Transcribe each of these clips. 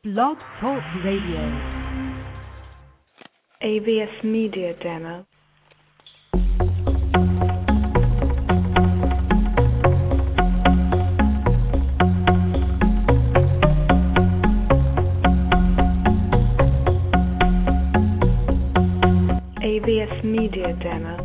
Blog Talk Radio. AVS Media Demo. AVS Media Demo.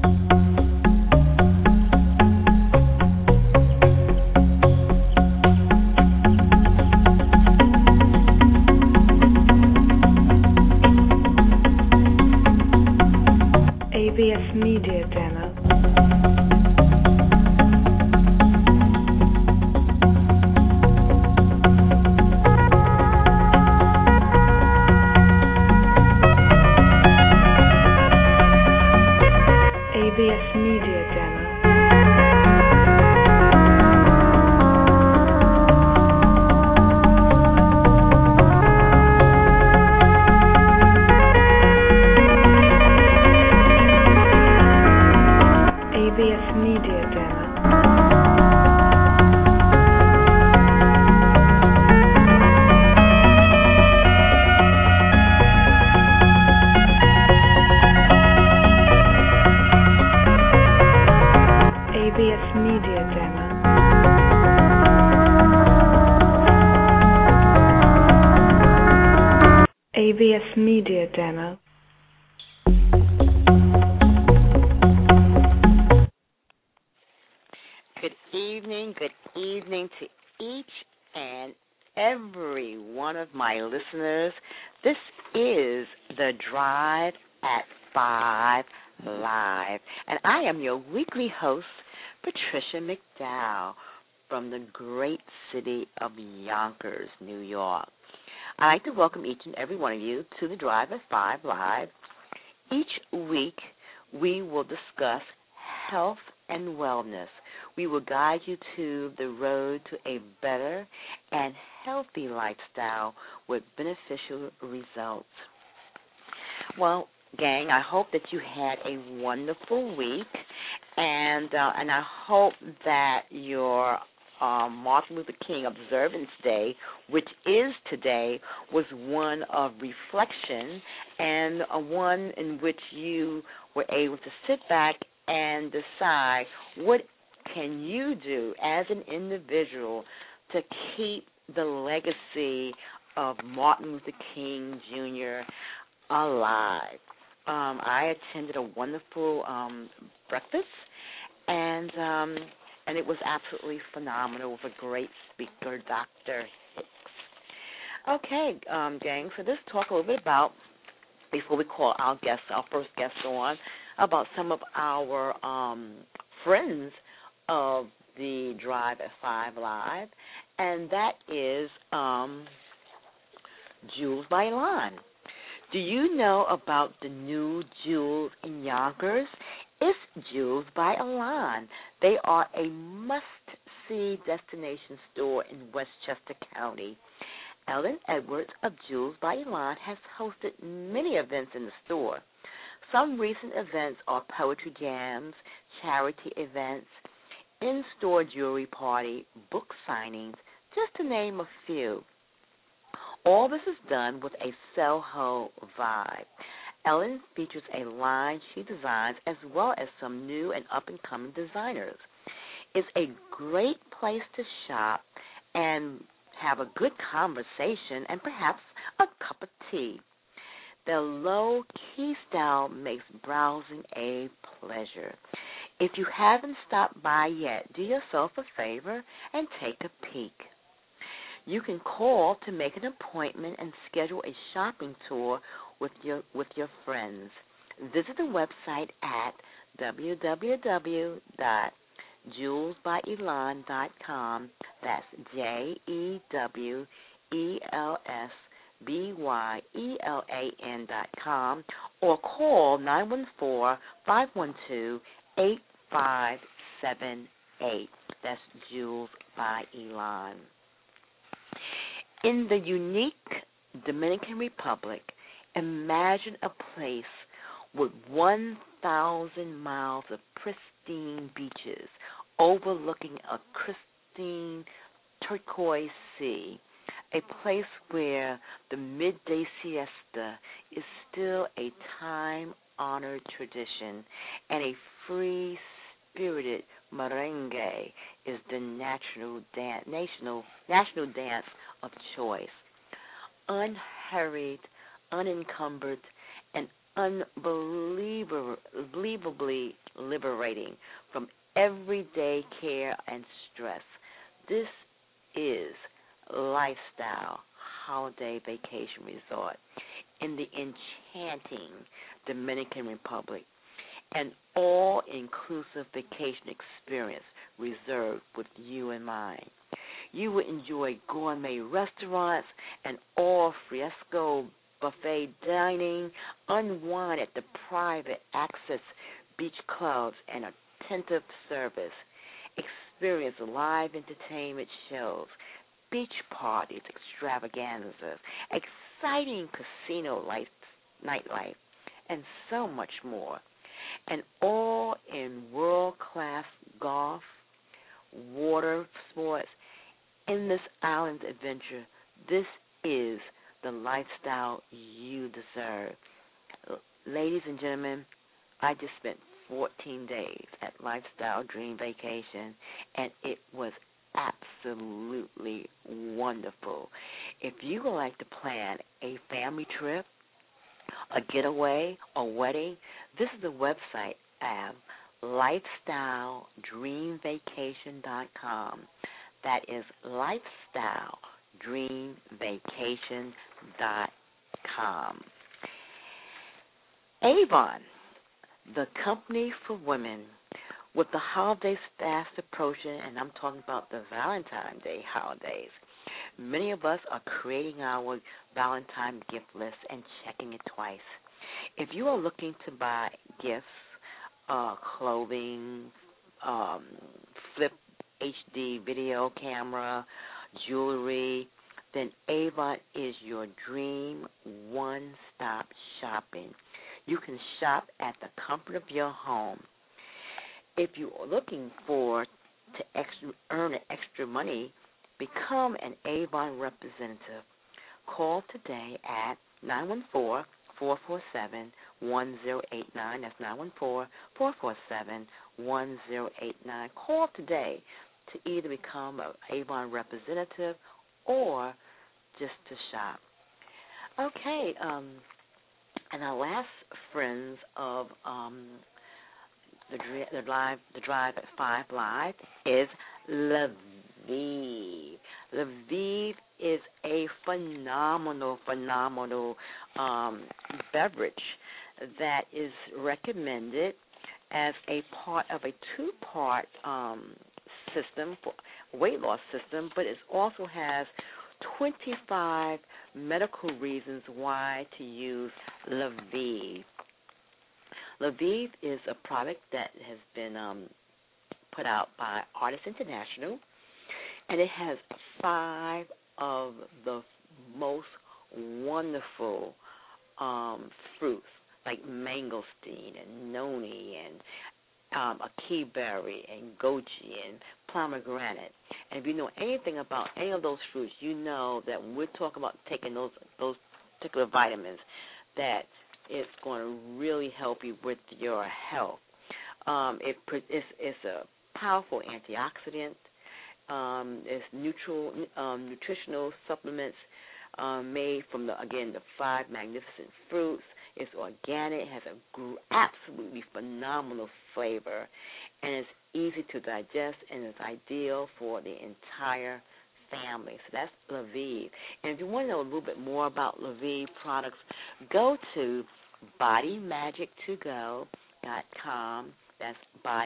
AVS Media Demo. AVS Media Demo. AVS Media Demo. AVS Media Demo. AVS Media Demo. Good evening to each and every one of my listeners. This is the Drive at 5 Live, and I am your weekly host, Patricia McDowell, from the great city of Yonkers, New York. I'd like to welcome each and every one of you to the Drive at 5 Live. Each week, we will discuss health and wellness. We will guide you to the road to a better and healthy lifestyle with beneficial results. Well, gang, I hope that you had a wonderful week, and I hope that your Martin Luther King Observance Day, which is today, was one of reflection and one in which you were able to sit back and decide what can you do as an individual to keep the legacy of Martin Luther King Jr. alive. I attended a wonderful breakfast, and it was absolutely phenomenal with a great speaker, Dr. Hicks. Okay, gang, so let's talk a little bit about, before we call our first guest on, about some of our friends of the Drive at 5 Live, and that is Jules by Elan. Do you know about the new Jules in Yonkers? It's Jules by Elan. They are a must-see destination store in Westchester County. Ellen Edwards of Jules by Elan has hosted many events in the store. Some recent events are poetry jams, charity events, in-store jewelry party, book signings, just to name a few. All this is done with a Soho vibe. Ellen features a line she designs as well as some new and up-and-coming designers. It's a great place to shop and have a good conversation and perhaps a cup of tea. The low-key style makes browsing a pleasure. If you haven't stopped by yet, do yourself a favor and take a peek. You can call to make an appointment and schedule a shopping tour with your friends. Visit the website at www.julesbyelan.com. That's JEWELSBYELAN.com, or call 914-512-8578. That's Jules by Elan. In the unique Dominican Republic, imagine a place with 1,000 miles of pristine beaches overlooking a pristine turquoise sea, a place where the midday siesta is still a time-honored tradition, and a free-spirited merengue is the national dance of choice. Unhurried, unencumbered, and unbelievably liberating from everyday care and stress. This is Lifestyle Holiday Vacation Resort in the enchanting Dominican Republic, an all-inclusive vacation experience reserved with you in mind. You will enjoy gourmet restaurants and all fresco buffet dining, unwind at the private access beach clubs and attentive service, experience live entertainment shows, beach parties, extravaganzas, exciting casino nightlife, and so much more. And all in world-class golf, water sports, endless island adventure. This is the lifestyle you deserve. Ladies and gentlemen, I just spent 14 days at Lifestyle Dream Vacation, and it was absolutely wonderful. If you would like to plan a family trip, a getaway, or wedding, this is the website at lifestyledreamvacation.com. That is lifestyledreamvacation.com. Avon, the company for women. With the holidays fast approaching, and I'm talking about the Valentine's Day holidays, many of us are creating our Valentine gift list and checking it twice. If you are looking to buy gifts, clothing, flip HD video camera, jewelry, then Avon is your dream one-stop shopping. You can shop at the comfort of your home. If you are looking to earn extra money, become an Avon representative. Call today at 914-447-1089. That's 914-447-1089. Call today to either become an Avon representative or just to shop. Okay, and our last friends of the Drive at 5 Live is Lviv. Lviv is a phenomenal beverage that is recommended as a part of a two-part system, weight loss system, but it also has 25 medical reasons why to use Lviv. Lviv is a product that has been put out by Artists International, and it has 5 of the most wonderful fruits like mangosteen and noni and ackee berry and goji and pomegranate. And if you know anything about any of those fruits, you know that when we're talking about taking those particular vitamins, that it's going to really help you with your health. It's a powerful antioxidant. It's nutritional supplements made from the 5 magnificent fruits. It's organic. It has absolutely phenomenal flavor, and it's easy to digest, and it's ideal for the entire family. So that's Lviv. And if you want to know a little bit more about Lviv products, go to bodymagictogo.com. That's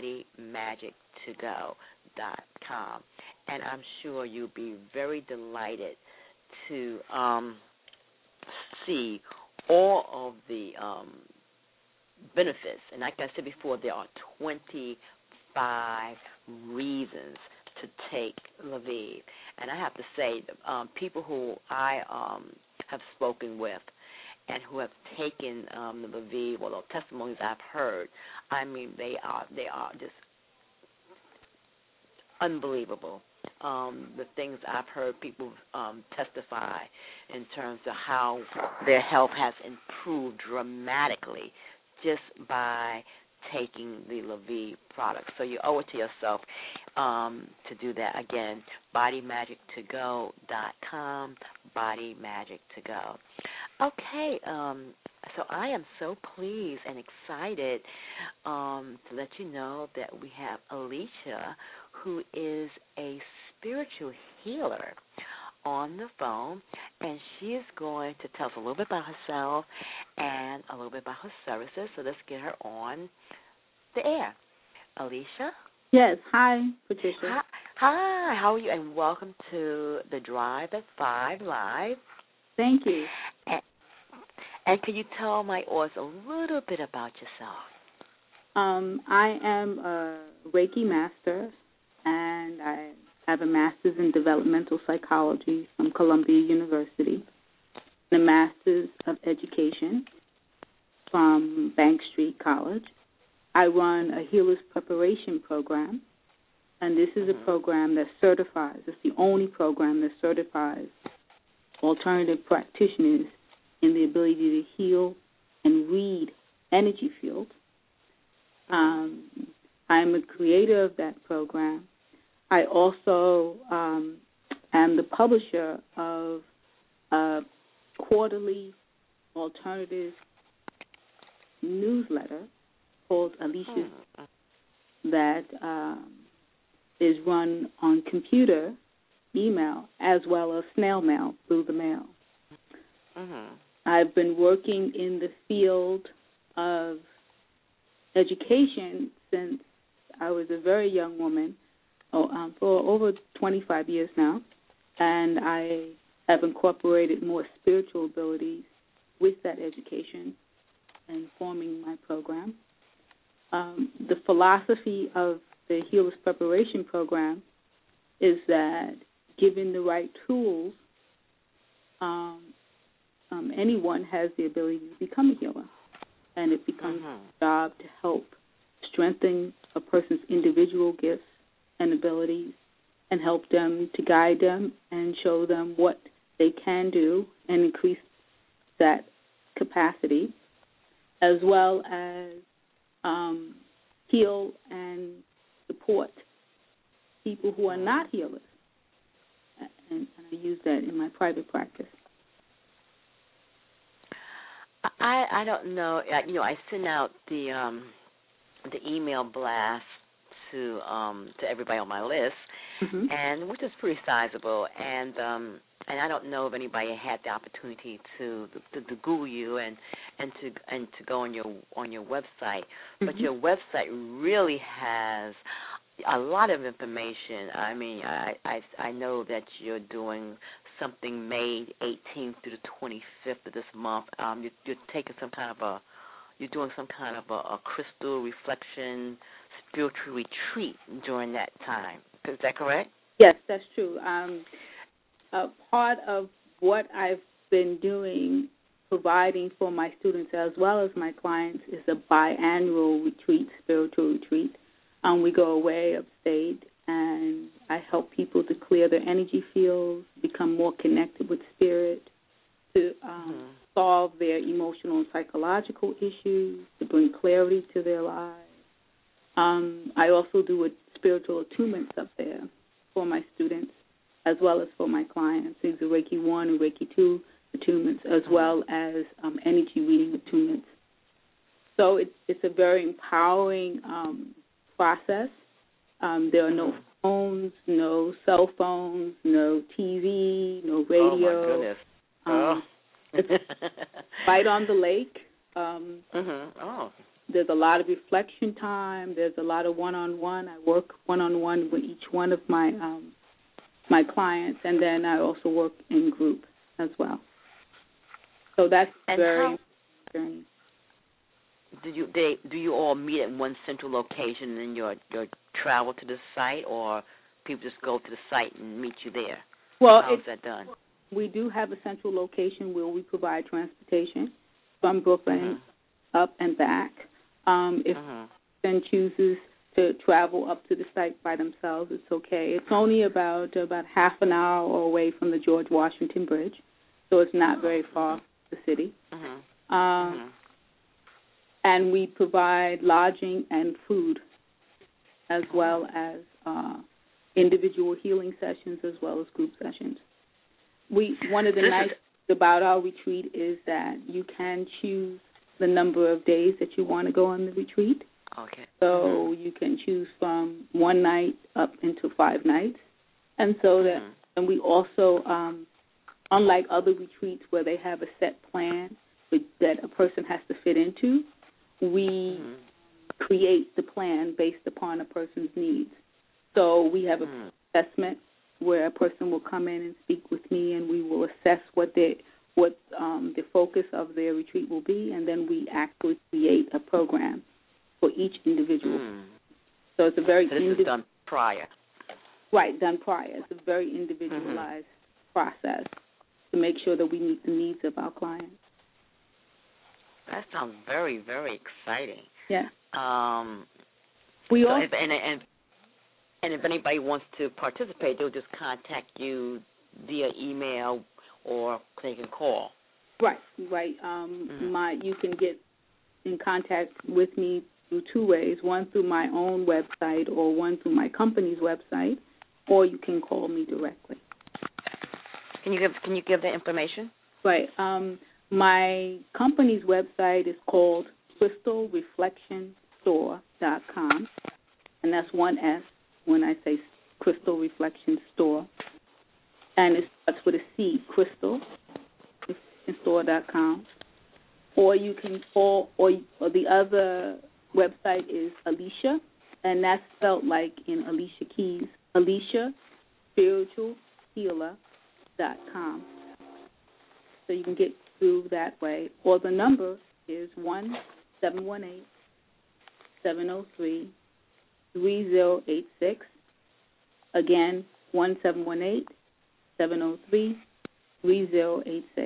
bodymagictogo.com. And I'm sure you'll be very delighted to see all of the benefits. And like I said before, there are 25 reasons to take Lviv. And I have to say, people who I have spoken with and who have taken the Lviv, or the testimonies I've heard, I mean, they are just unbelievable. The things I've heard people testify in terms of how their health has improved dramatically just by taking the LaVie product. So you owe it to yourself to do that. Again, bodymagictogo.com, bodymagictogo. Okay, so I am so pleased and excited to let you know that we have Alicia, who is a spiritual healer, on the phone, and she is going to tell us a little bit about herself and a little bit about her services. So let's get her on the air. Alicia? Yes. Hi, Patricia. Hi. How are you? And welcome to the Drive at 5 Live. Thank you. And can you tell my audience a little bit about yourself? I am a Reiki master, and I have a master's in developmental psychology from Columbia University, and a master's of education from Bank Street College. I run a healer's preparation program, and this is a program that certifies, it's the only program that certifies alternative practitioners in the ability to heal and read energy fields. I'm a creator of that program. I also am the publisher of a quarterly alternative newsletter called Alicia's that is run on computer, email, as well as snail mail through the mail. I've been working in the field of education since I was a very young woman, for over 25 years now, and I have incorporated more spiritual abilities with that education and forming my program. The philosophy of the Healer's Preparation Program is that given the right tools, anyone has the ability to become a healer, and it becomes a job to help strengthen a person's individual gifts and abilities and help them, to guide them and show them what they can do and increase that capacity, as well as heal and support people who are not healers. And I use that in my private practice. I don't know. I send out the email blast to everybody on my list, and which is pretty sizable. And I don't know if anybody had the opportunity to Google you and to go on your website. But your website really has a lot of information. I mean, I know that you're doing something May 18th through the 25th of this month. You're taking you're doing some kind of a crystal reflection spiritual retreat during that time. Is that correct? Yes, that's true. Part of what I've been doing, providing for my students as well as my clients, is a biannual retreat, spiritual retreat. We go away upstate, and I help people to clear their energy fields, become more connected with spirit, to solve their emotional and psychological issues, to bring clarity to their lives. I also do spiritual attunements up there for my students as well as for my clients. These are Reiki 1 and Reiki 2 attunements, as well as energy reading attunements. So it's a very empowering process. There are no phones, no cell phones, no TV, no radio. Oh, my goodness. It's right on the lake. There's a lot of reflection time. There's a lot of one-on-one. I work one-on-one with each one of my my clients, and then I also work in group as well. So that's very important. Do you all meet at one central location and then you travel to the site, or people just go to the site and meet you there? Well, how's that done? We do have a central location where we provide transportation from Brooklyn up and back. If then chooses to travel up to the site by themselves, it's okay. It's only about half an hour away from the George Washington Bridge, so it's not very far from the city. And we provide lodging and food, as well as individual healing sessions, as well as group sessions. One of the nice things about our retreat is that you can choose the number of days that you want to go on the retreat. Okay. So you can choose from 1 night up into 5 nights. And so that, and we also, unlike other retreats where they have a set plan that a person has to fit into, we create the plan based upon a person's needs. So we have an assessment where a person will come in and speak with me, and we will assess what the focus of their retreat will be, and then we actually create a program for each individual. So it's a very this is done prior. Right, done prior. It's a very individualized process to make sure that we meet the needs of our clients. That sounds very, very exciting. Yeah. And if anybody wants to participate, they'll just contact you via email or they can call. Right. You can get in contact with me through 2 ways, one through my own website or one through my company's website, or you can call me directly. Can you give the information? Right. My company's website is called crystalreflectionstore.com, and that's 1 S when I say Crystal Reflection Store. And it starts with a C, crystalreflectionstore.com. Or you can call, or the other website is Alicia, and that's spelled like in Alicia Keys, AliciaSpiritualHealer.com. So you can get through that way. Or the number is 1-718-703-3086. Again, 1-718-703-3086.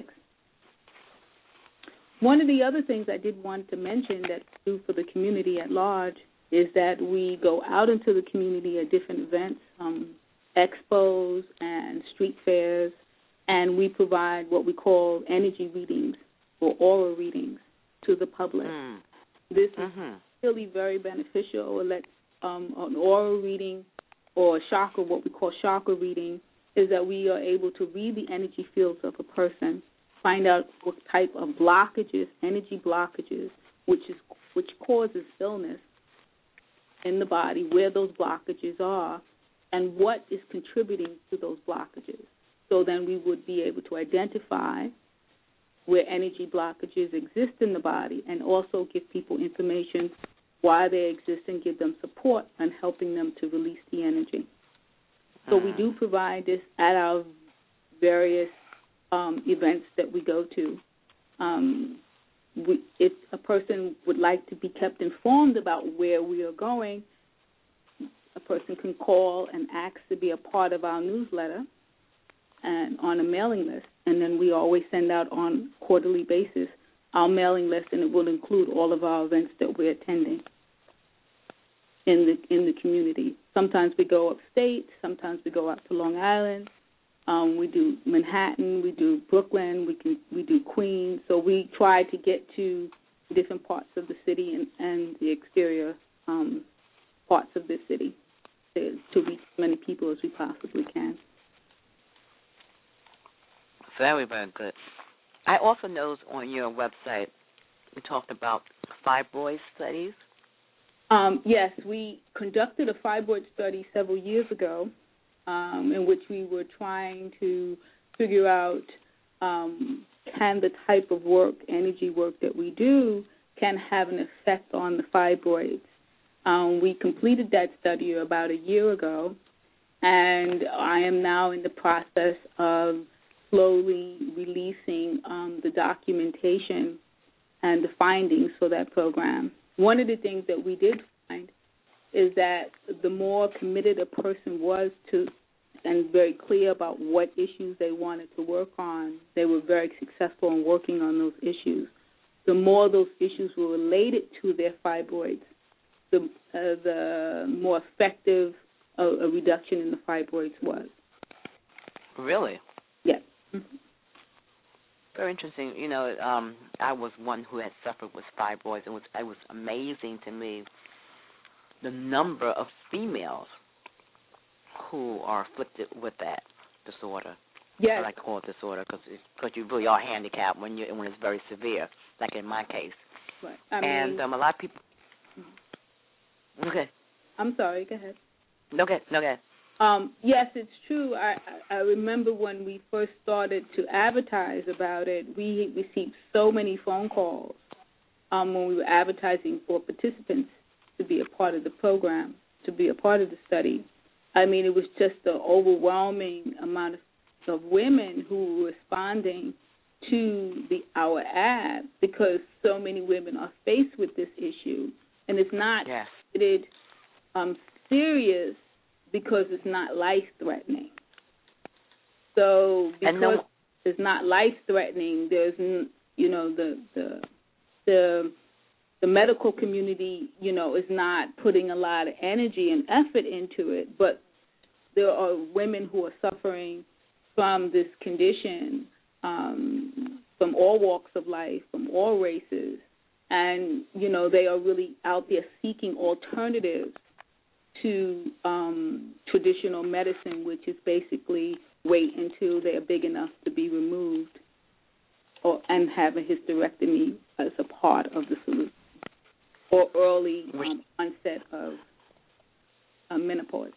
One of the other things I did want to mention that we do for the community at large is that we go out into the community at different events, expos and street fairs, and we provide what we call energy readings or aura readings to the public. This is really very beneficial. An aura reading or chakra, what we call chakra reading, is that we are able to read the energy fields of a person, find out what type of blockages, energy blockages, which causes illness in the body, where those blockages are, and what is contributing to those blockages. So then we would be able to identify where energy blockages exist in the body and also give people information why they exist and give them support and helping them to release the energy. So we do provide this at our various events that we go to. If a person would like to be kept informed about where we are going, a person can call and ask to be a part of our newsletter and on a mailing list. And then we always send out on a quarterly basis our mailing list, and it will include all of our events that we're attending in the community. Sometimes we go upstate, sometimes we go out to Long Island. We do Manhattan, we do Brooklyn, we do Queens. So we try to get to different parts of the city and the exterior parts of the city to reach as many people as we possibly can. Very, very good. I also noticed on your website you talked about fibroid studies. Yes, we conducted a fibroid study several years ago in which we were trying to figure out can the type of work, energy work that we do, can have an effect on the fibroids. We completed that study about a year ago, and I am now in the process of slowly releasing the documentation and the findings for that program. One of the things that we did find is that the more committed a person was to and very clear about what issues they wanted to work on, they were very successful in working on those issues. The more those issues were related to their fibroids, the more effective a reduction in the fibroids was. Really? Yes. Mm-hmm. Very interesting. I was one who had suffered with fibroids. It was amazing to me the number of females who are afflicted with that disorder. Yes. I like to call it disorder because you really are handicapped when it's very severe, like in my case. Right. A lot of people. Okay. I'm sorry. Go ahead. No, go ahead. Yes, it's true. I remember when we first started to advertise about it, we received so many phone calls when we were advertising for participants to be a part of the program, to be a part of the study. I mean, it was just an overwhelming amount of women who were responding to our ad because so many women are faced with this issue, and it's not considered serious because it's not life-threatening. So because it's not life-threatening, there's the medical community, is not putting a lot of energy and effort into it, but there are women who are suffering from this condition, from all walks of life, from all races, and, they are really out there seeking alternatives to traditional medicine, which is basically wait until they are big enough to be removed and have a hysterectomy as a part of the solution, or early onset of menopause.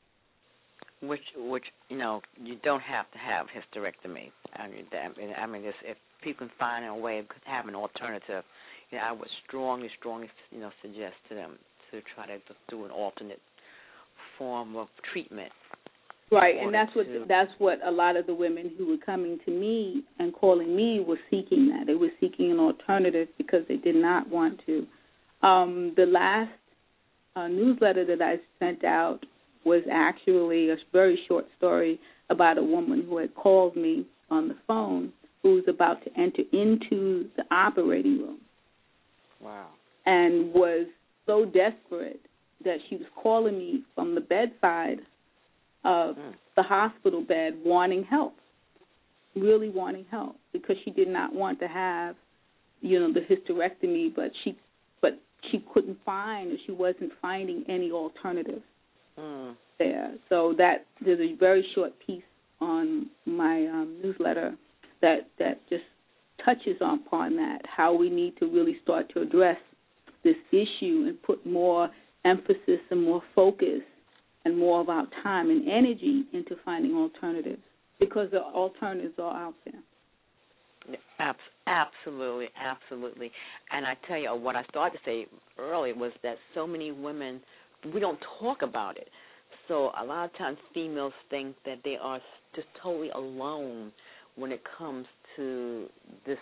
Which you don't have to have hysterectomy. I mean, if people can find a way of having an alternative, I would strongly, suggest to them to try to do an alternate form of treatment. Right, and that's what a lot of the women who were coming to me and calling me were seeking. That they were seeking an alternative because they did not want to. The last newsletter that I sent out was actually a very short story about a woman who had called me on the phone who was about to enter into the operating room. Wow. And was so desperate that she was calling me from the bedside of the hospital bed wanting help, really wanting help, because she did not want to have, the hysterectomy, but she couldn't find, or she wasn't finding any alternatives there. So that there's a very short piece on my newsletter that just touches upon that, how we need to really start to address this issue and put more emphasis and more focus and more of our time and energy into finding alternatives, because the alternatives are out there. Absolutely. And I tell you, what I started to say earlier was that so many women, we don't talk about it. So a lot of times females think that they are just totally alone when it comes to this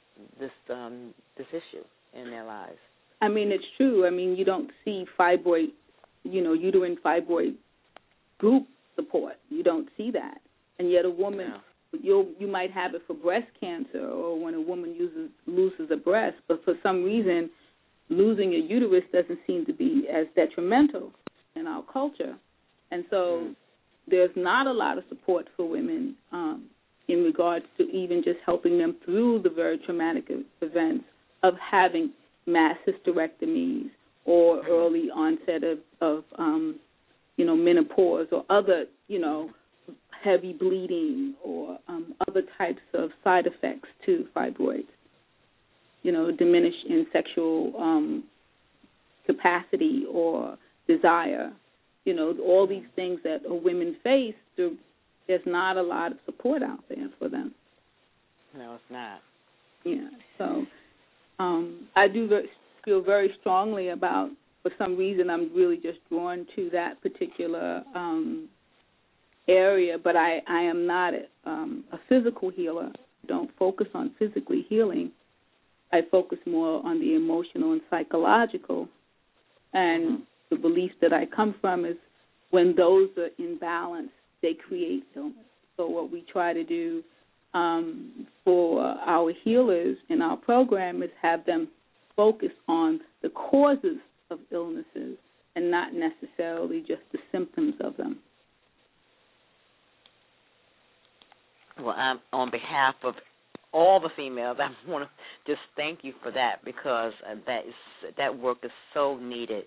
issue in their lives. I mean, it's true. I mean, you don't see fibroid, uterine fibroid group support. You don't see that. And yet a woman, you might have it for breast cancer or when a woman loses a breast, but for some reason losing a uterus doesn't seem to be as detrimental in our culture. And so there's not a lot of support for women in regards to even just helping them through the very traumatic events of having mass hysterectomies or early onset of menopause or other, heavy bleeding or other types of side effects to fibroids, diminish in sexual capacity or desire. All these things that women face, there's not a lot of support out there for them. No, it's not. Yeah, so I do feel very strongly about, for some reason, I'm really just drawn to that particular area, but I am not a physical healer. I don't focus on physically healing. I focus more on the emotional and psychological, and the belief that I come from is when those are in balance, they create illness. So what we try to do for our healers in our program is have them focus on the causes of illnesses and not necessarily just the symptoms of them. Well, on behalf of all the females, I want to just thank you for that, because that work is so needed.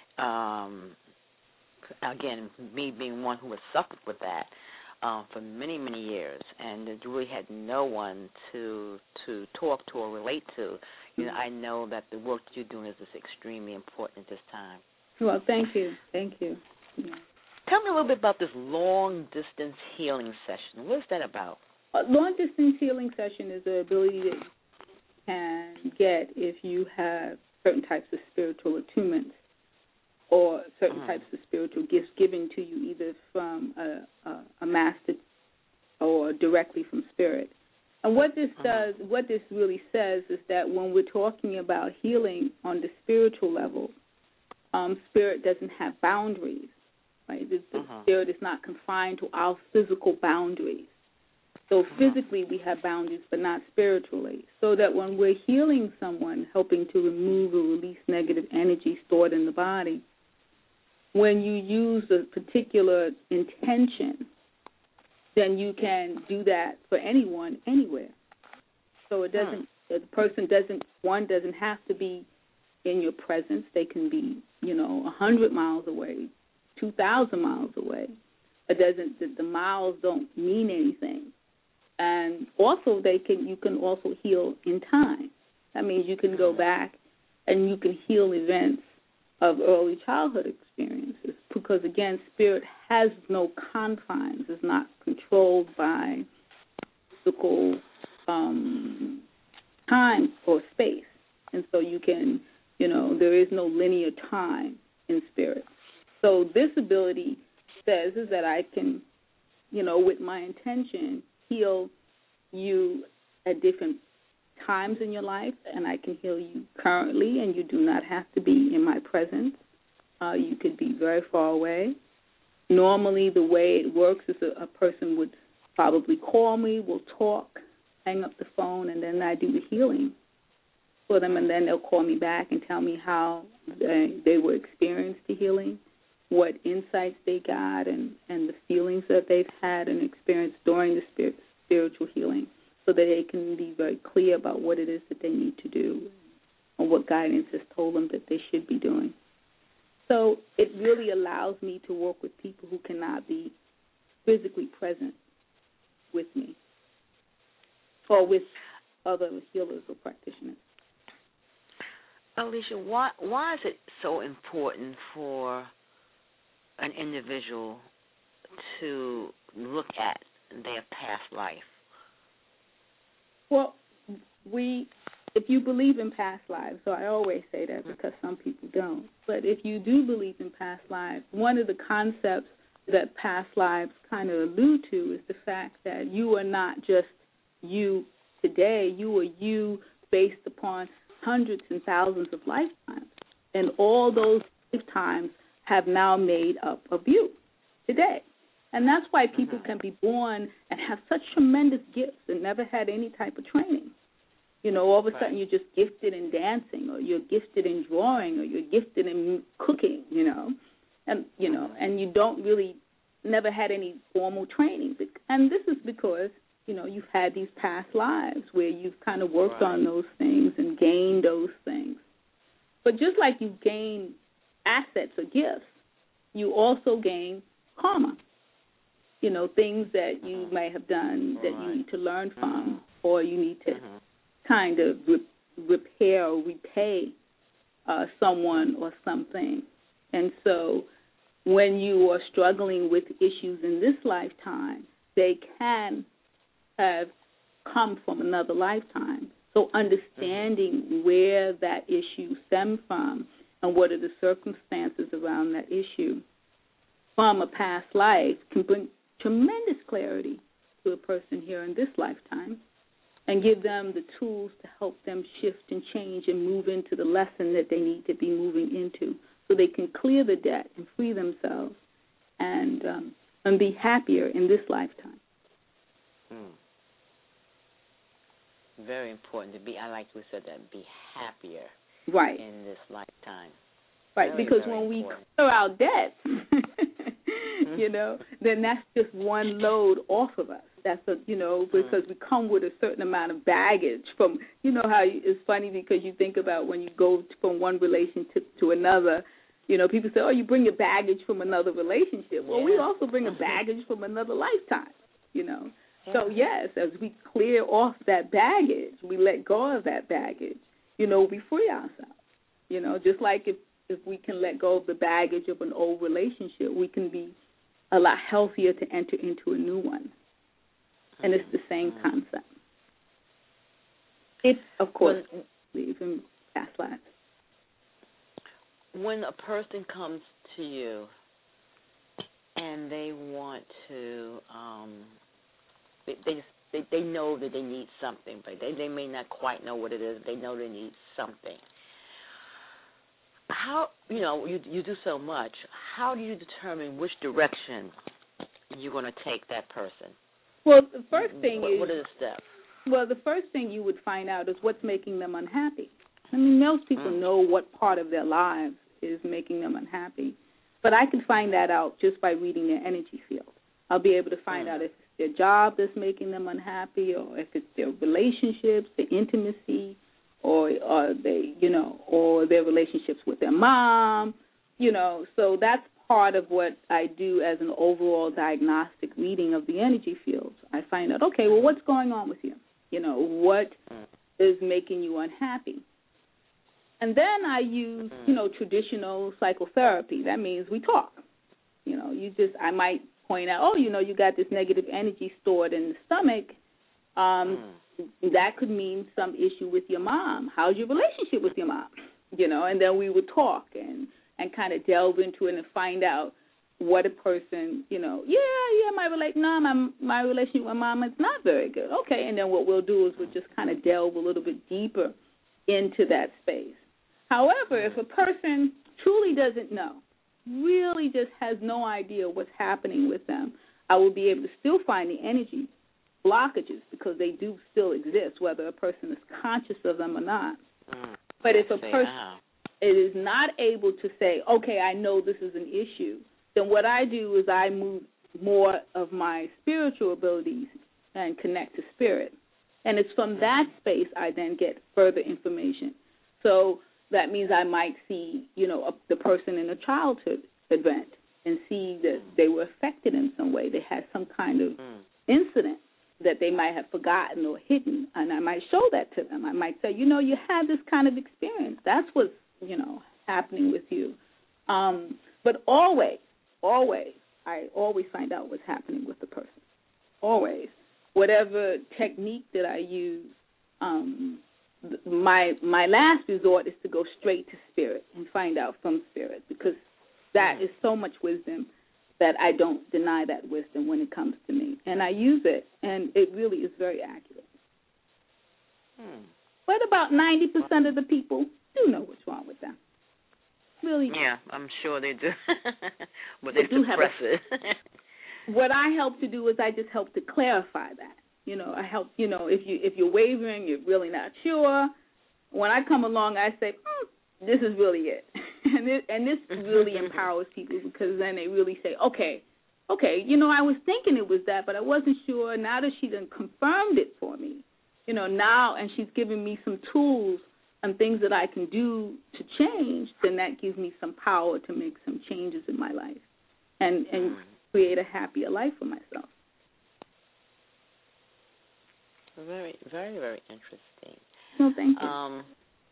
Again, me being one who has suffered with that for many, many years, and really had no one to talk to or relate to. You know, I know that the work you're doing is extremely important at this time. Well, thank you. Thank you. Yeah. Tell me a little bit about this long-distance healing session. What is that about? A long-distance healing session is the ability that you can get if you have certain types of spiritual attunements or certain types of spiritual gifts given to you either from a master or directly from spirit. And what this does, what this really says is that when we're talking about healing on the spiritual level, spirit doesn't have boundaries, right? The spirit is not confined to our physical boundaries. So physically we have boundaries, but not spiritually. So that when we're healing someone, helping to remove or release negative energy stored in the body, when you use a particular intention, then you can do that for anyone, anywhere. So it doesn't, the person doesn't have to be in your presence. They can be, 100 miles away, 2,000 miles away. The miles don't mean anything. And also you can also heal in time. That means you can go back and you can heal events of early childhood experiences, because again, spirit has no confines, is not controlled by physical time or space. And so you can, there is no linear time in spirit. So this ability says is that I can, with my intention, heal you at different times in your life, and I can heal you currently, and you do not have to be in my presence. You could be very far away. Normally, the way it works is a person would probably call me, we'll talk, hang up the phone, and then I do the healing for them, and then they'll call me back and tell me how they were experienced the healing, what insights they got, and the feelings that they've had and experienced during the spiritual healing, so that they can be very clear about what it is that they need to do and what guidance has told them that they should be doing. So it really allows me to work with people who cannot be physically present with me or with other healers or practitioners. Alicia, why is it so important for an individual to look at their past life? Well, if you believe in past lives, so I always say that because some people don't, but if you do believe in past lives, one of the concepts that past lives kind of allude to is the fact that you are not just you today, you are you based upon hundreds and thousands of lifetimes, and all those lifetimes have now made up of you today. And that's why people can be born and have such tremendous gifts and never had any type of training. All of a sudden you're just gifted in dancing, or you're gifted in drawing, or you're gifted in cooking, and you don't really never had any formal training. And this is because, you've had these past lives where you've kind of worked on those things and gained those things. But just like you gain assets or gifts, you also gain karma. Things that you may have done that you need to learn from, or you need to kind of repair or repay someone or something. And so when you are struggling with issues in this lifetime, they can have come from another lifetime. So understanding where that issue stemmed from and what are the circumstances around that issue from a past life can bring tremendous clarity to a person here in this lifetime and give them the tools to help them shift and change and move into the lesson that they need to be moving into, so they can clear the debt and free themselves and be happier in this lifetime. Very important to be, I like you said that, be happier right in this lifetime. Right, very, because very when we important. clear our debts, then that's just one load off of us. That's because we come with a certain amount of baggage from, how it's funny because you think about when you go from one relationship to another, people say, oh, you bring your baggage from another relationship. Well, we also bring a baggage from another lifetime, Yeah. So, yes, as we clear off that baggage, we let go of that baggage, we free ourselves. Just like if we can let go of the baggage of an old relationship, we can be a lot healthier to enter into a new one. And it's the same concept. If, of course, leave in past lives. When a person comes to you and they want to, they know that they need something, but they may not quite know what it is. They know they need something. How, you do so much. How do you determine which direction you're going to take that person? Well, the first thing what are the steps? Well, the first thing you would find out is what's making them unhappy. I mean, most people know what part of their lives is making them unhappy, but I can find that out just by reading their energy field. I'll be able to find out if it's their job that's making them unhappy, or if it's their relationships, their intimacy, or their relationships with their mom. So that's part of what I do as an overall diagnostic reading of the energy fields. I find out, okay, well, what's going on with you? What is making you unhappy? And then I use, traditional psychotherapy. That means we talk. I might point out, oh, you got this negative energy stored in the stomach. That could mean some issue with your mom. How's your relationship with your mom? And then we would talk and kind of delve into it and find out what a person, my relationship with mom is not very good. Okay, and then what we'll do is we'll just kind of delve a little bit deeper into that space. However, if a person truly doesn't know, really just has no idea what's happening with them, I will be able to still find the energy blockages because they do still exist, whether a person is conscious of them or not. But if a person is not able to say, okay, I know this is an issue, then what I do is I move more of my spiritual abilities and connect to spirit. And it's from that space I then get further information. So that means I might see, the person in a childhood event and see that they were affected in some way. They had some kind of incident that they might have forgotten or hidden, and I might show that to them. I might say, you had this kind of experience. That's what's, happening with you. But always, I always find out what's happening with the person. Always. Whatever technique that I use, my last resort is to go straight to spirit and find out from spirit, because that is so much wisdom that I don't deny that wisdom when it comes to me. And I use it, and it really is very accurate. But about 90% of the people do know what's wrong with them. Really? Yeah, I'm sure they do. But they suppress it. What I help to do is I just help to clarify that. I help, if you're wavering, you're really not sure. When I come along, I say, this is really it. And this really empowers people, because then they really say, okay, I was thinking it was that, but I wasn't sure. Now that she done confirmed it for me, now, and she's giving me some tools and things that I can do to change, then that gives me some power to make some changes in my life and create a happier life for myself. Very, very, very interesting. No, thank you.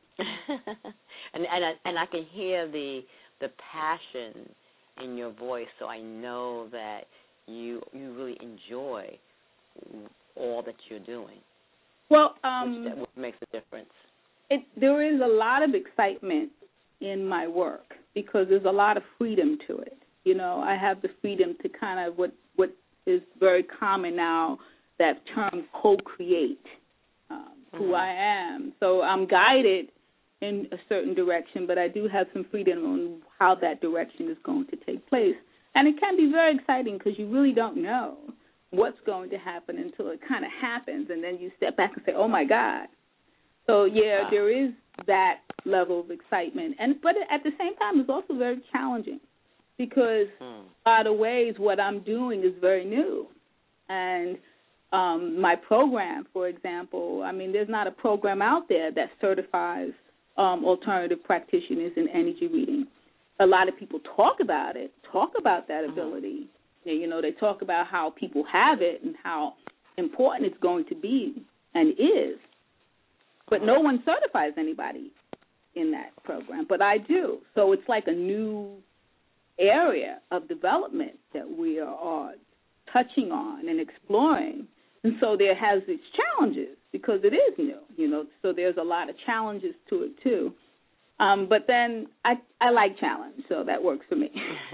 and I can hear the passion in your voice, so I know that you really enjoy all that you're doing. Well, which makes a difference. There is a lot of excitement in my work because there's a lot of freedom to it. I have the freedom to kind of what is very common now, that term co-create who I am. So I'm guided in a certain direction, but I do have some freedom on how that direction is going to take place. And it can be very exciting because you really don't know what's going to happen until it kind of happens, and then you step back and say, oh, my God. So, there is that level of excitement, but at the same time, it's also very challenging because, by the ways, what I'm doing is very new, and my program, for example, I mean, there's not a program out there that certifies alternative practitioners in energy reading. A lot of people talk about that ability. You know, they talk about how people have it and how important it's going to be and is, but no one certifies anybody in that program, but I do. So it's like a new area of development that we are touching on and exploring. And so there has its challenges because it is new, you know, so there's a lot of challenges to it too. But then I like challenge, so that works for me.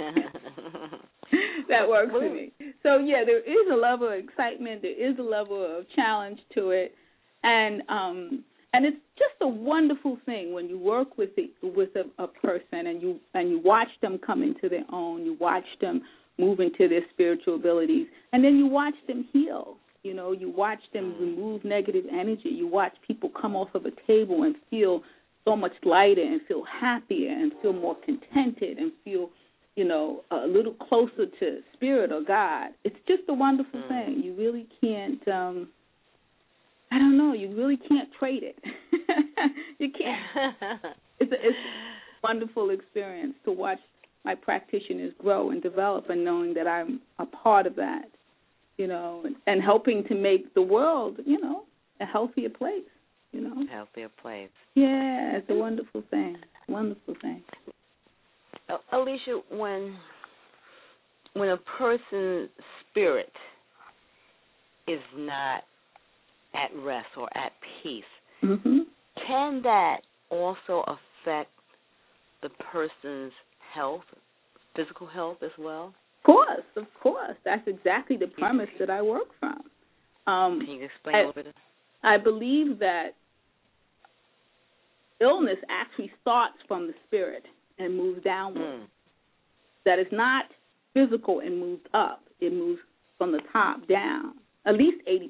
That works for me. So, yeah, there is a level of excitement. There is a level of challenge to it. And it's just a wonderful thing when you work with a person and you watch them come into their own, you watch them move into their spiritual abilities, and then you watch them heal. You know, you watch them remove negative energy. You watch people come off of a table and feel so much lighter and feel happier and feel more contented and feel, you know, a little closer to spirit or God. It's just a wonderful thing. You really can't, I don't know, you really can't trade it. You can't. It's a wonderful experience to watch my practitioners grow and develop and knowing that I'm a part of that, you know, and helping to make the world, you know, a healthier place, you know. Healthier place. Yeah, it's a wonderful thing. Wonderful thing. Alicia, when a person's spirit is not at rest or at peace, can that also affect the person's health, physical health as well? Of course. That's exactly the premise that I work from. Can you explain a little bit? I believe that illness actually starts from the spirit and moves downward. That it's not physical and moves up. It moves from the top down, at least 80%.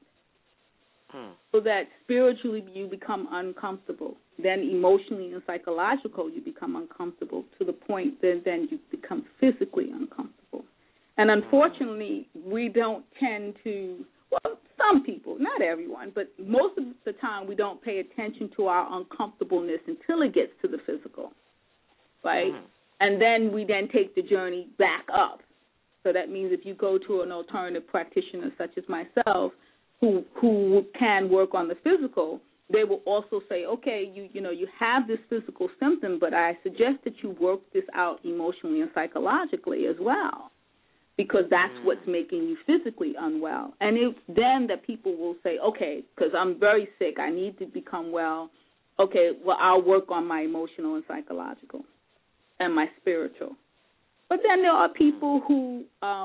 So that spiritually you become uncomfortable. Then emotionally and psychologically you become uncomfortable to the point that then you become physically uncomfortable. And unfortunately, we don't tend to, well, some people, not everyone, but most of the time we don't pay attention to our uncomfortableness until it gets to the physical, right? And then we then take the journey back up. So that means if you go to an alternative practitioner such as myself, who can work on the physical, they will also say, okay, you know, you have this physical symptom, but I suggest that you work this out emotionally and psychologically as well, because that's what's making you physically unwell. And it's then that people will say, okay, because I'm very sick, I need to become well. Okay, well, I'll work on my emotional and psychological and my spiritual. But then there are people who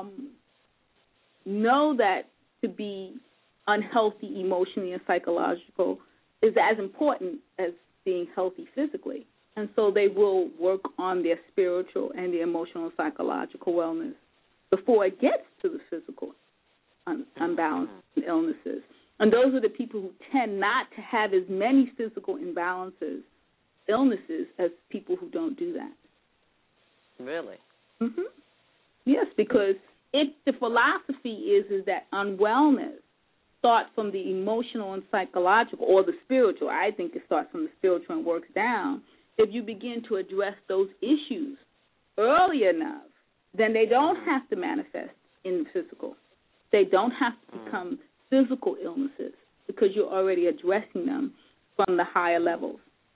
know that to be unhealthy emotionally and psychological is as important as being healthy physically. And so they will work on their spiritual and their emotional and psychological wellness before it gets to the physical unbalance and illnesses. And those are the people who tend not to have as many physical illnesses, as people who don't do that. Really? Yes, because the philosophy is that unwellness starts from the emotional and psychological, or the spiritual. I think it starts from the spiritual and works down. If you begin to address those issues early enough, then they don't have to manifest in the physical. They don't have to become physical illnesses because you're already addressing them from the higher levels.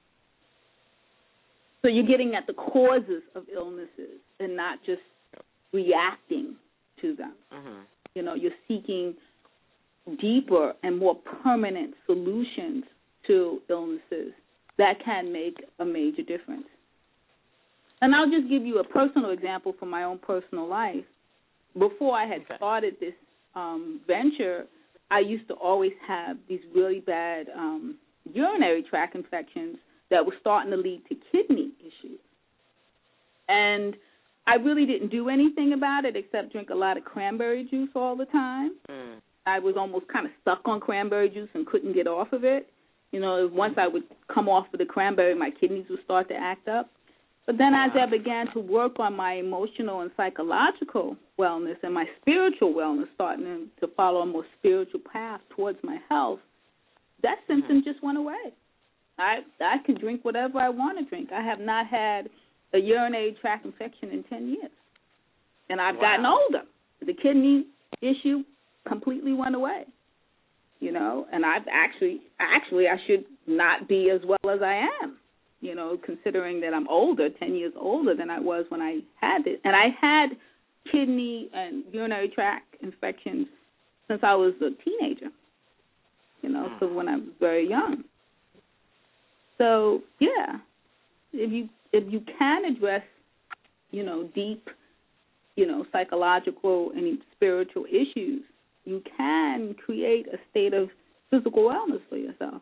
So you're getting at the causes of illnesses and not just reacting to them. You know, you're seeking deeper and more permanent solutions to illnesses that can make a major difference. And I'll just give you a personal example from my own personal life. Before I had started this venture, I used to always have these really bad urinary tract infections that were starting to lead to kidney issues. And I really didn't do anything about it except drink a lot of cranberry juice all the time. I was almost kind of stuck on cranberry juice and couldn't get off of it. Once I would come off of the cranberry, my kidneys would start to act up. But then as I began to work on my emotional and psychological wellness and my spiritual wellness, starting to follow a more spiritual path towards my health, that symptom just went away. I can drink whatever I want to drink. I have not had a urinary tract infection in 10 years. And I've gotten older. The kidney issue completely went away. And I've actually I should not be as well as I am, considering that I'm older, 10 years older than I was when I had it. And I had kidney and urinary tract infections since I was a teenager, so when I was very young. So, yeah, if you can address, deep, psychological and spiritual issues, you can create a state of physical wellness for yourself.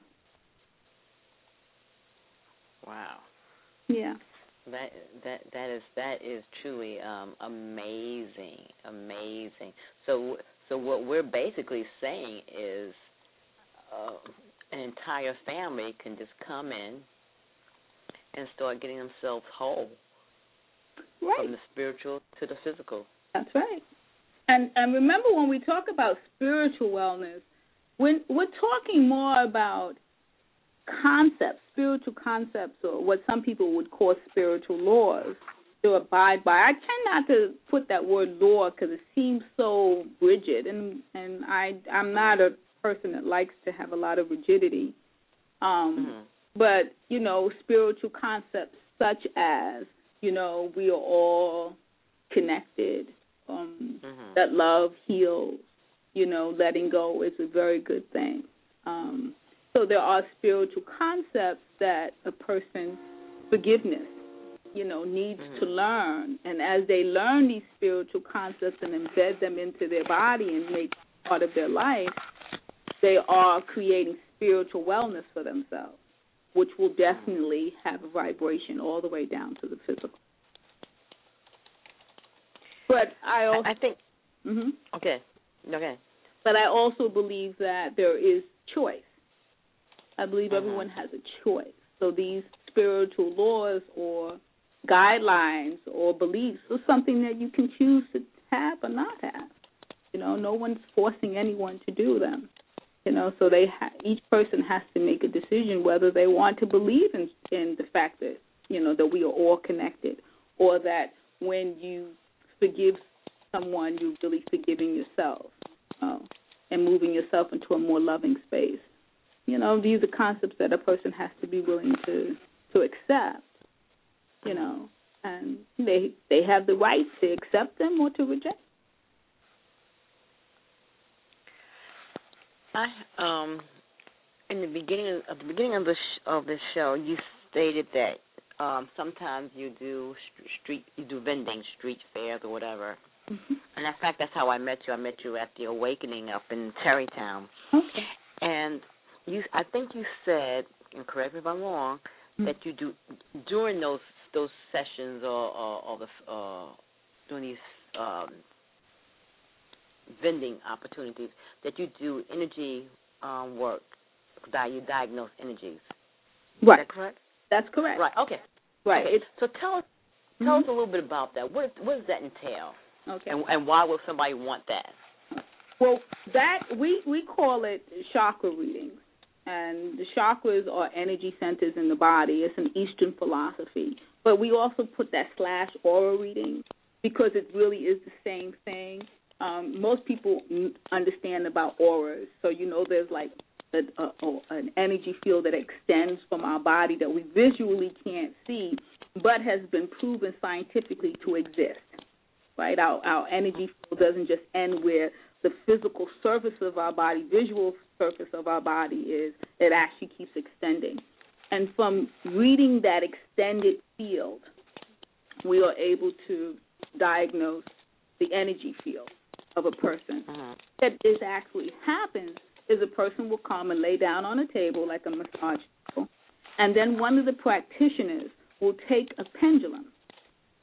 Wow. Yeah. That is truly amazing. So what we're basically saying is an entire family can just come in and start getting themselves whole, right, from the spiritual to the physical. That's right. And remember, when we talk about spiritual wellness, we're talking more about concepts, spiritual concepts, or what some people would call spiritual laws to abide by. I tend not to put that word law because it seems so rigid, and I'm not a person that likes to have a lot of rigidity. But, spiritual concepts such as, we are all connected, that love heals, letting go is a very good thing. So there are spiritual concepts that a person, forgiveness, needs to learn. And as they learn these spiritual concepts and embed them into their body and make part of their life, they are creating spiritual wellness for themselves, which will definitely have a vibration all the way down to the physical. But I think. Okay. But I also believe that there is choice. I believe everyone has a choice. So these spiritual laws or guidelines or beliefs are something that you can choose to have or not have. No one's forcing anyone to do them. So each person has to make a decision whether they want to believe in the fact that, that we are all connected, or that when you forgive someone, you're really forgiving yourself and moving yourself into a more loving space. These are concepts that a person has to be willing to accept, and they have the right to accept them or to reject. In the beginning of this show, you stated that sometimes you do vending, street fairs or whatever. And in fact, that's how I met you. I met you at the Awakening up in Terrytown. Okay. And I think you said, and correct me if I'm wrong, that you do during those sessions or during these vending opportunities that you do energy work, that you diagnose energies. Right. Is that correct? That's correct. Right. Okay. Right. Okay. So tell us a little bit about that. What does that entail? Okay. And why would somebody want that? Well, that we call it chakra readings, and the chakras are energy centers in the body. It's an Eastern philosophy, but we also put that / aura reading because it really is the same thing. Most people understand about auras, so there's like an energy field that extends from our body that we visually can't see, but has been proven scientifically to exist. Right, our energy field doesn't just end where the physical surface of our body, visual surface of our body is. It actually keeps extending. And from reading that extended field, we are able to diagnose the energy field of a person. That this actually happens is a person will come and lay down on a table like a massage table, and then one of the practitioners will take a pendulum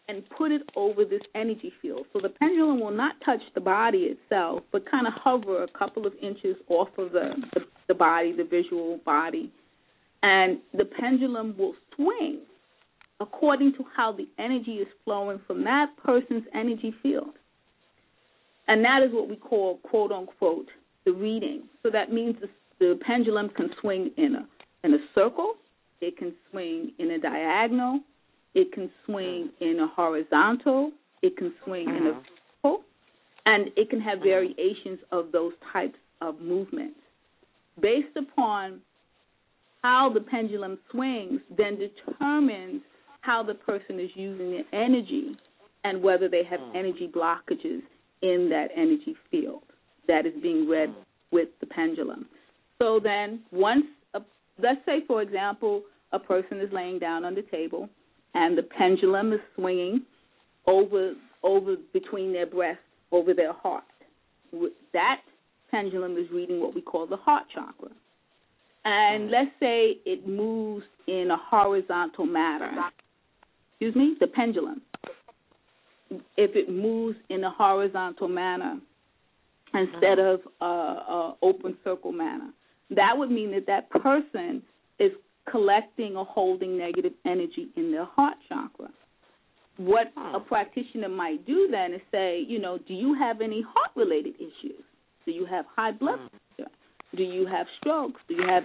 and put it over this energy field. So the pendulum will not touch the body itself, but kind of hover a couple of inches off of the body, the visual body. And the pendulum will swing according to how the energy is flowing from that person's energy field. And that is what we call, quote, unquote, the reading. So that means the pendulum can swing in a circle. It can swing in a diagonal. It can swing in a horizontal. It can swing in a vertical. And it can have variations of those types of movements. Based upon how the pendulum swings, then determines how the person is using their energy and whether they have energy blockages in that energy field that is being read with the pendulum. So then once, let's say, for example, a person is laying down on the table and the pendulum is swinging over between their breasts, over their heart. That pendulum is reading what we call the heart chakra. And let's say it moves in a horizontal manner. The pendulum. If it moves in a horizontal manner instead of a open circle manner, that would mean that person is collecting or holding negative energy in their heart chakra. What a practitioner might do then is say, do you have any heart-related issues? Do you have high blood pressure? Do you have strokes? Do you have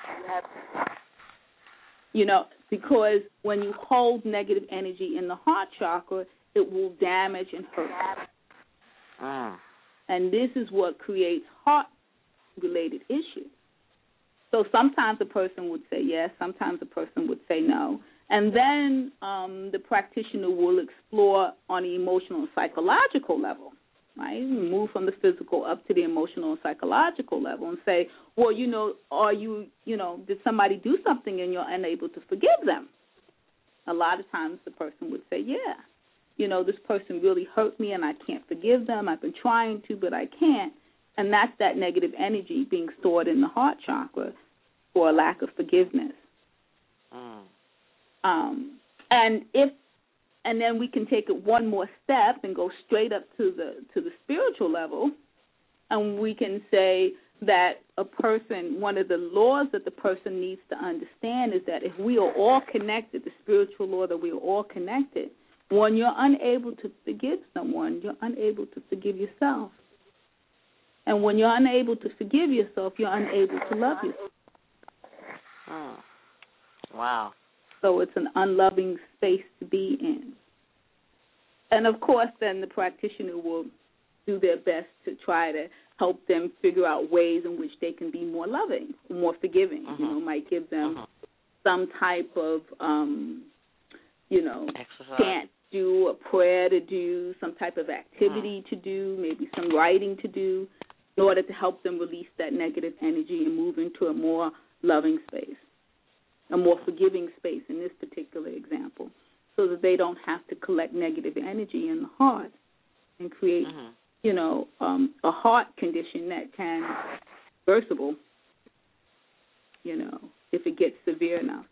because when you hold negative energy in the heart chakra, it will damage and hurt. And this is what creates heart-related issues. So sometimes a person would say yes, sometimes a person would say no. And then the practitioner will explore on the emotional and psychological level, right? Move from the physical up to the emotional and psychological level and say, well, are you, did somebody do something and you're unable to forgive them? A lot of times the person would say, yeah. This person really hurt me and I can't forgive them. I've been trying to, but I can't. And that's that negative energy being stored in the heart chakra for a lack of forgiveness. And then we can take it one more step and go straight up to the spiritual level, and we can say that a person, one of the laws that the person needs to understand is that if we are all connected, the spiritual law that we are all connected, when you're unable to forgive someone, you're unable to forgive yourself. And when you're unable to forgive yourself, you're unable to love yourself. Wow. So it's an unloving space to be in. And, of course, then the practitioner will do their best to try to help them figure out ways in which they can be more loving, more forgiving. Might give them some type of, exercise. Chant to do, a prayer to do, some type of activity to do, maybe some writing to do, in order to help them release that negative energy and move into a more loving space, a more forgiving space in this particular example, so that they don't have to collect negative energy in the heart and create, a heart condition that can be reversible, if it gets severe enough.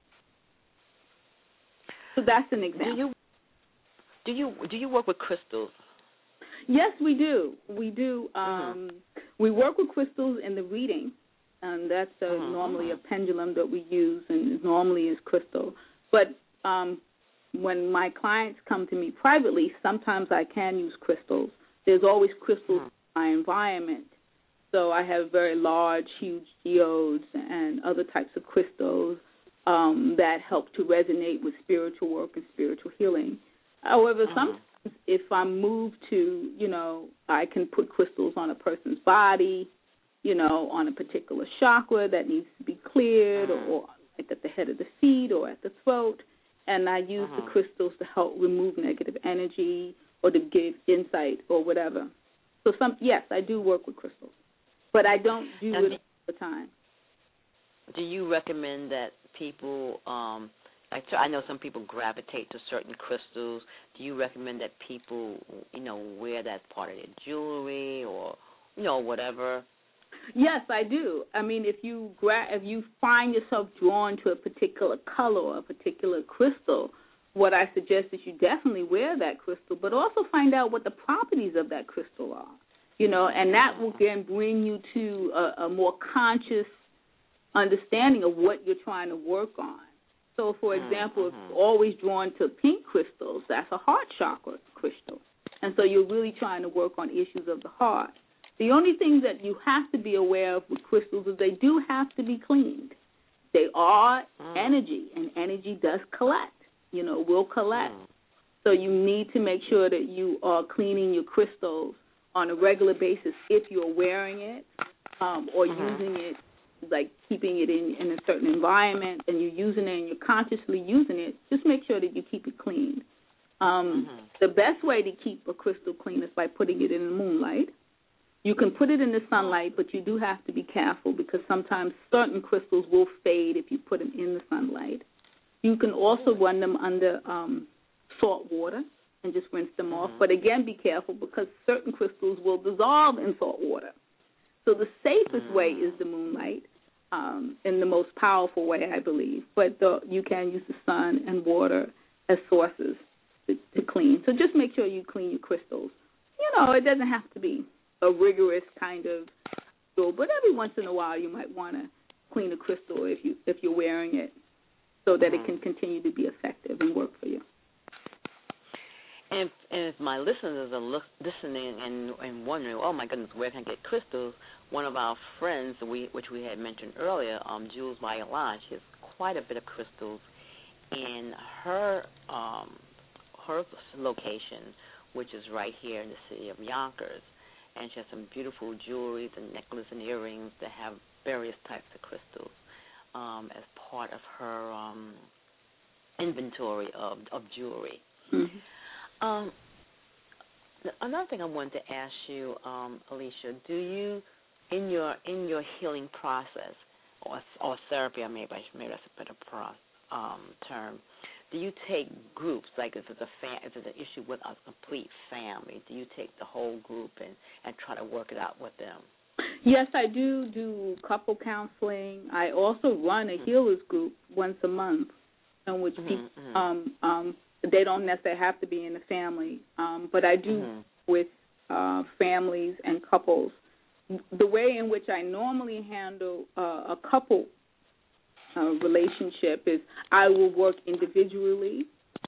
So that's an example. Do you work with crystals? Yes, we do. We do. We work with crystals in the reading, and that's normally a pendulum that we use, and normally is crystal. But when my clients come to me privately, sometimes I can use crystals. There's always crystals in my environment. So I have very large, huge geodes and other types of crystals that help to resonate with spiritual work and spiritual healing. However, sometimes if I'm moved to, I can put crystals on a person's body, on a particular chakra that needs to be cleared, or like at the head of the feet or at the throat, and I use the crystals to help remove negative energy or to give insight or whatever. So yes, I do work with crystals, but I don't do it all the time. Do you recommend that people, I know some people gravitate to certain crystals. Do you recommend that people, wear that part of their jewelry or, whatever? Yes, I do. I mean, if you find yourself drawn to a particular color or a particular crystal, what I suggest is you definitely wear that crystal, but also find out what the properties of that crystal are, and that will then bring you to a more conscious understanding of what you're trying to work on. So, for example, if you're always drawn to pink crystals, that's a heart chakra crystal. And so you're really trying to work on issues of the heart. The only thing that you have to be aware of with crystals is they do have to be cleaned. They are energy, and energy does collect, will collect. So you need to make sure that you are cleaning your crystals on a regular basis if you're wearing it or using it, like keeping it in a certain environment, and you're using it and you're consciously using it. Just make sure that you keep it clean. The best way to keep a crystal clean is by putting it in the moonlight. You can put it in the sunlight, but you do have to be careful because sometimes certain crystals will fade if you put them in the sunlight. You can also run them under salt water and just rinse them off. But again, be careful because certain crystals will dissolve in salt water. So the safest way is the moonlight, in the most powerful way, I believe. But you can use the sun and water as sources to clean. So just make sure you clean your crystals. It doesn't have to be a rigorous kind of rule, but every once in a while you might want to clean a crystal if you're wearing it so that it can continue to be effective and work for you. And if my listeners are listening and wondering, oh, my goodness, where can I get crystals, one of our friends, which we had mentioned earlier, Jules Mayalan, she has quite a bit of crystals in her location, which is right here in the city of Yonkers. And she has some beautiful jewelry and necklaces and earrings that have various types of crystals as part of her inventory of jewelry. Another thing I wanted to ask you, Alicia, do you, in your healing process or therapy, maybe that's a better term, do you take groups, like if it's an issue with a complete family, do you take the whole group and try to work it out with them? Yes, I do couple counseling. I also run a healers group once a month in which people, they don't necessarily have to be in the family, but I do with families and couples. The way in which I normally handle a couple relationship is I will work individually,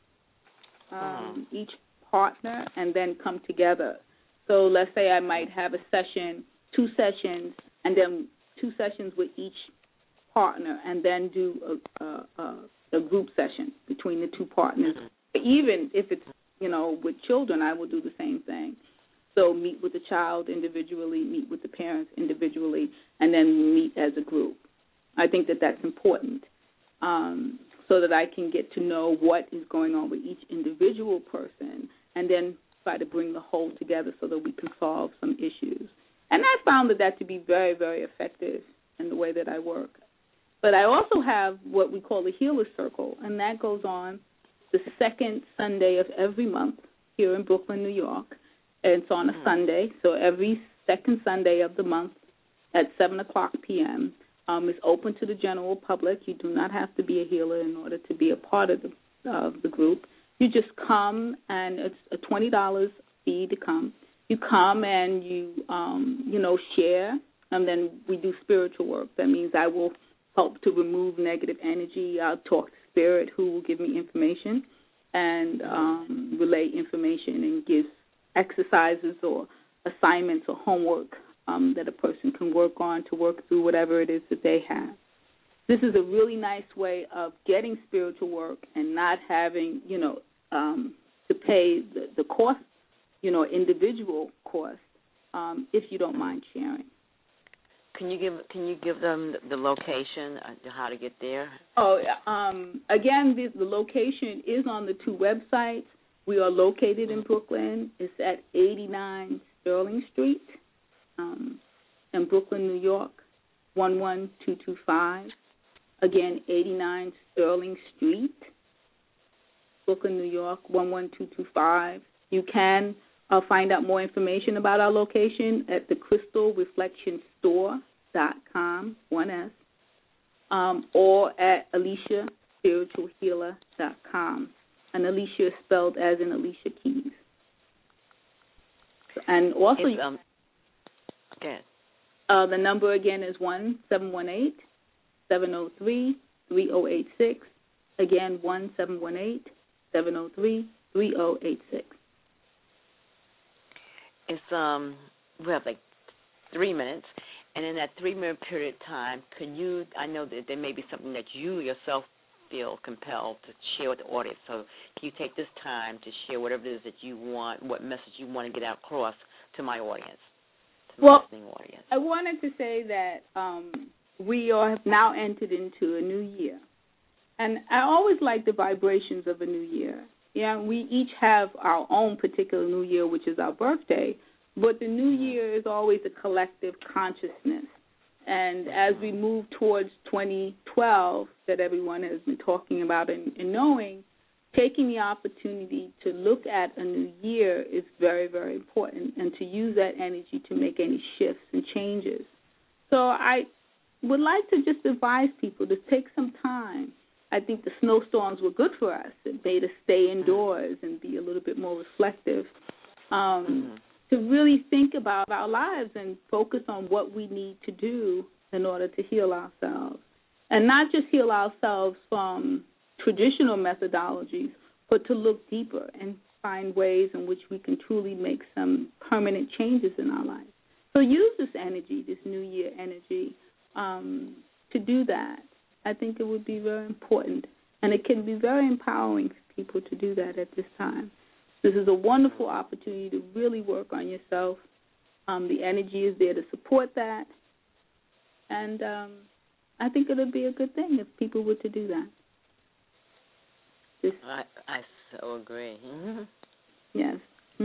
each partner, and then come together. So let's say I might have a session, 2 sessions, and then 2 sessions with each partner, and then do a group session between the 2 partners. Even if it's, with children, I will do the same thing. So meet with the child individually, meet with the parents individually, and then meet as a group. I think that that's important so that I can get to know what is going on with each individual person and then try to bring the whole together so that we can solve some issues. And I found that to be very, very effective in the way that I work. But I also have what we call the Healer Circle, and that goes on the second Sunday of every month here in Brooklyn, New York. And it's on a Sunday, so every second Sunday of the month at 7 o'clock p.m., it's open to the general public. You do not have to be a healer in order to be a part of the group. You just come, and it's a $20 fee to come. You come and you share, and then we do spiritual work. That means I will help to remove negative energy. I'll talk to Spirit, who will give me information and relay information and give exercises or assignments or homework that a person can work on to work through whatever it is that they have. This is a really nice way of getting spiritual work and not having, to pay the cost, individual cost, if you don't mind sharing. Can you give them the location, how to get there? Oh, again, the location is on the 2 websites. We are located in Brooklyn. It's at 89 Sterling Street in Brooklyn, New York, 11225. Again, 89 Sterling Street, Brooklyn, New York, 11225. You can find out more information about our location at thecrystalreflectionstore.com, 1S, or at AliciaSpiritualHealer.com. and Alicia is spelled as in Alicia Keys. And also, okay. The number again is 1-718-703-3086. Again, 1-718-703-3086. It's we have like 3 minutes, and in that 3-minute period of time, I know that there may be something that you yourself feel compelled to share with the audience. So can you take this time to share whatever it is that you want, what message you want to get out across to my audience, to my listening audience? I wanted to say that we have now entered into a new year. And I always like the vibrations of a new year. Yeah, we each have our own particular new year, which is our birthday, but the new year is always a collective consciousness. And as we move towards 2012, that everyone has been talking about and knowing, taking the opportunity to look at a new year is very, very important, and to use that energy to make any shifts and changes. So I would like to just advise people to take some time. I think the snowstorms were good for us. It made us stay indoors and be a little bit more reflective, to really think about our lives and focus on what we need to do in order to heal ourselves. And not just heal ourselves from traditional methodologies, but to look deeper and find ways in which we can truly make some permanent changes in our lives. So use this energy, this New Year energy, to do that. I think it would be very important, and it can be very empowering for people to do that at this time. This is a wonderful opportunity to really work on yourself. The energy is there to support that, and I think it would be a good thing if people were to do that. I so agree. Yes.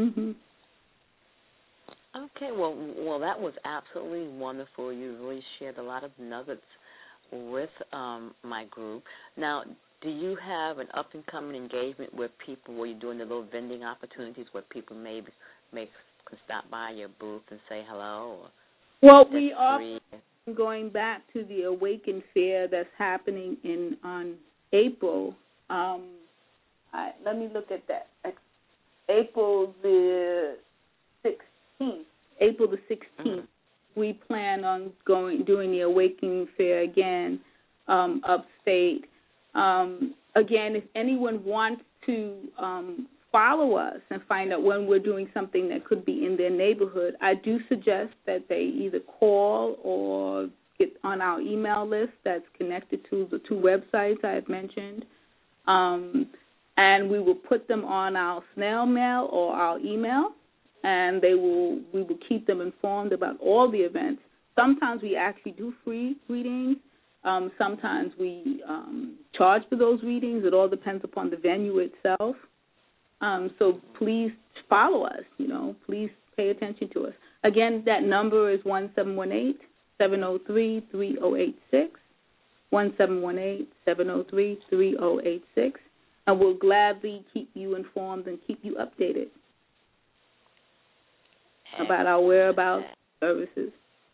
Okay, well, that was absolutely wonderful. You really shared a lot of nuggets with my group. Now, do you have an up-and-coming engagement with people where you're doing the little vending opportunities where people maybe can stop by your booth and say hello? Well, we are going back to the Awaken Fair that's happening on April. Let me look at that. April the 16th. April the 16th. We plan on doing the Awakening Fair again, upstate. Again, if anyone wants to follow us and find out when we're doing something that could be in their neighborhood, I do suggest that they either call or get on our email list that's connected to the 2 websites I have mentioned, and we will put them on our snail mail or our email, and we will keep them informed about all the events. Sometimes we actually do free readings. Sometimes we charge for those readings. It all depends upon the venue itself. So please follow us, Please pay attention to us. Again, that number is 1-718-703-3086, 1-718-703-3086, and we'll gladly keep you informed and keep you updated about our whereabouts services.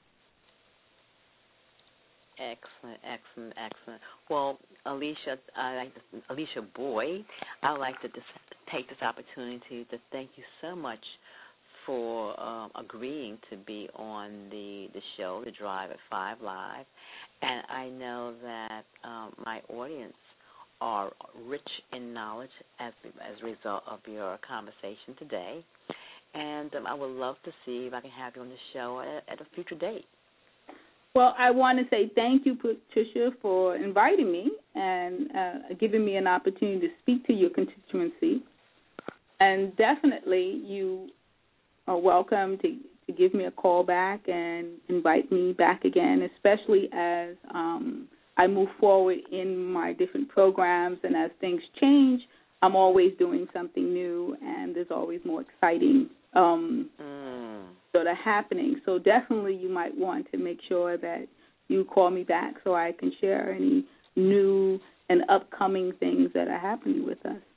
Excellent. Well, Alicia Boyd, I'd like to just take this opportunity to thank you so much for agreeing to be on the show, The Drive at 5 Live. And I know that my audience are rich in knowledge as a result of your conversation today. And I would love to see if I can have you on the show at a future date. Well, I want to say thank you, Patricia, for inviting me and giving me an opportunity to speak to your constituency. And definitely you are welcome to give me a call back and invite me back again, especially as I move forward in my different programs, and as things change, I'm always doing something new, and there's always more exciting sort of happening. So definitely you might want to make sure that you call me back so I can share any new and upcoming things that are happening with us.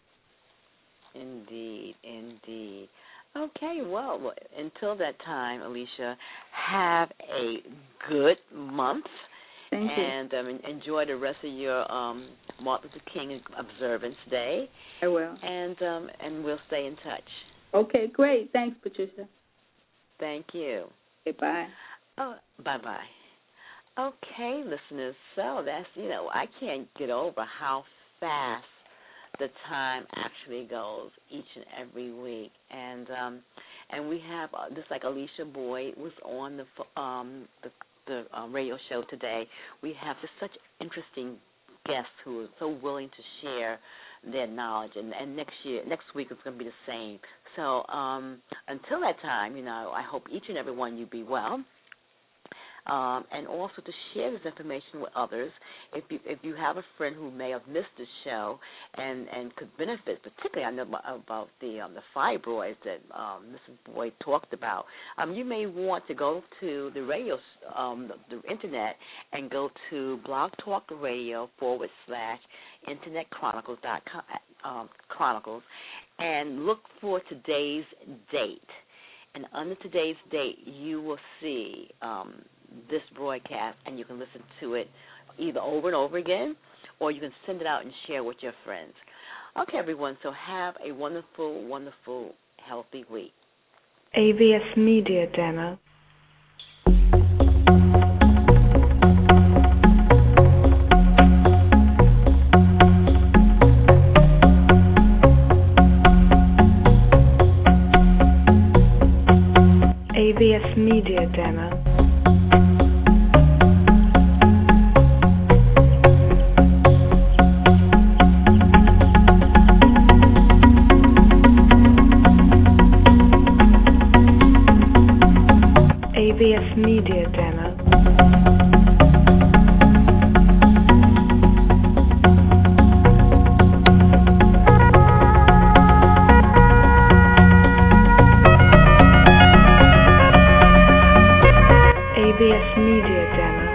Indeed. Okay, well, until that time, Alicia, have a good month Thank you. And enjoy the rest of your Martin Luther King Observance Day. I will. And we'll stay in touch. Okay, great. Thanks, Patricia. Thank you. Okay, bye. Oh, bye-bye. Okay, listeners, so that's, I can't get over how fast the time actually goes each and every week. And we have, just like Alicia Boyd was on the radio show today, we have just such interesting guests who are so willing to share their knowledge. And next week it's going to be the same. So until that time, I hope each and every one of you be well. And also to share this information with others. If you have a friend who may have missed the show and could benefit, particularly I know about the fibroids that Mrs. Boyd talked about, you may want to go to the radio, the internet, and go to Blog Talk Radio /Internet Chronicles and look for today's date. And under today's date, you will see this broadcast, and you can listen to it either over and over again, or you can send it out and share with your friends. Okay, everyone, so have a wonderful, wonderful, healthy week. AVS Media Demo. AVS Media Demo. AVS Media Demo. AVS Media Demo.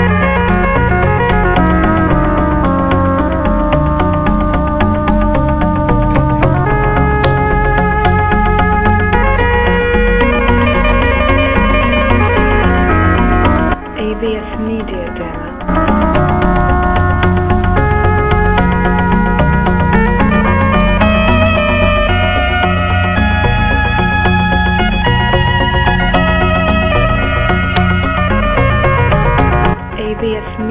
AVS Media Demo. AVS